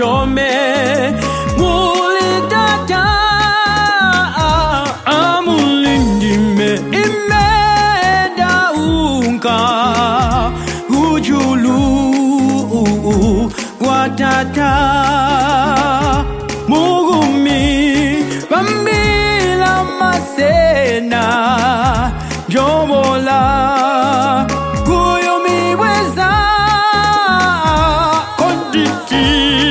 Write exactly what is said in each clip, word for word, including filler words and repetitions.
chome mulidata amulindime imeda unka ujulu watata mugumi bambila masena jomola kuyomiweza konditi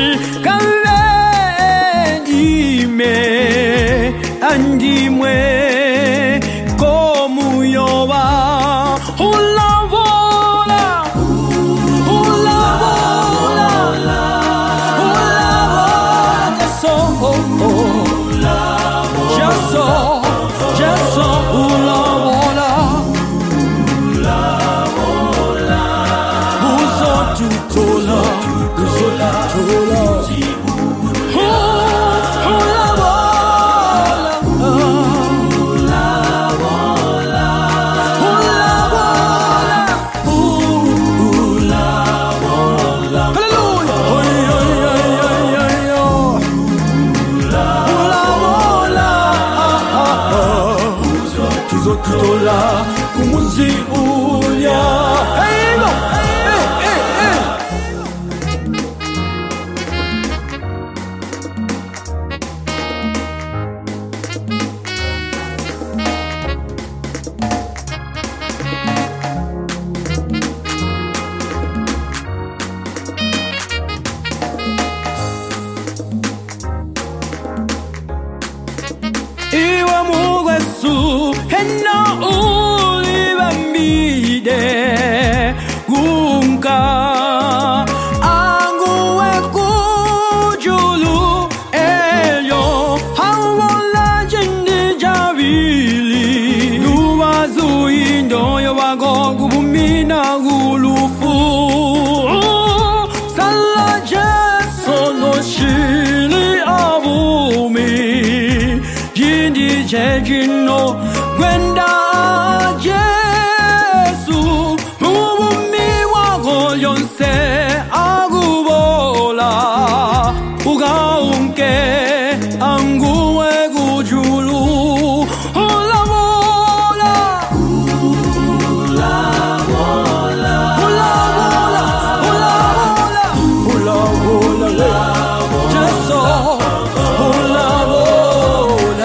kalendime andimwe komuyoba ulavola ulavola ulavola jaso jaso jaso ulavola ulavola uzotutola uzotutola Tuzotutola kumuzi ulya. Hey go, hey hey hey. Iwa mugwesu hena ulibambide gunka anguwe kujulu elyo hawola jindi javili nuwazu indoyo wago gubumina gulufu salaje solo shili abumi jindi jejino gwenda Jesu mubumi wago yonse agubola ugaunke anguwe gujulu ulabola ulabola ulabola ulabola ulabola Jesu ulabola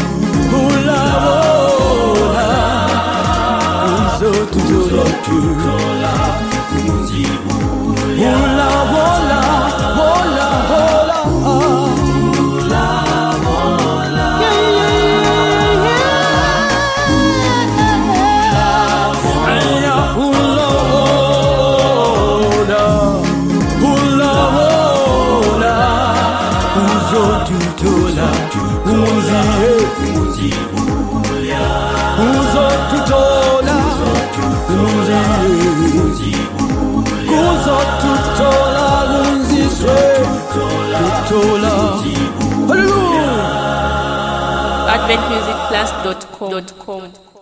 tuzotutola kumuzibulia bola bola bola bola bola bola yeah yeah yeah bola bola bola tuzotutola kumuzibulia tuzotutola Kuzotutola kunziswe tutola Hallelujah advent music plus dot com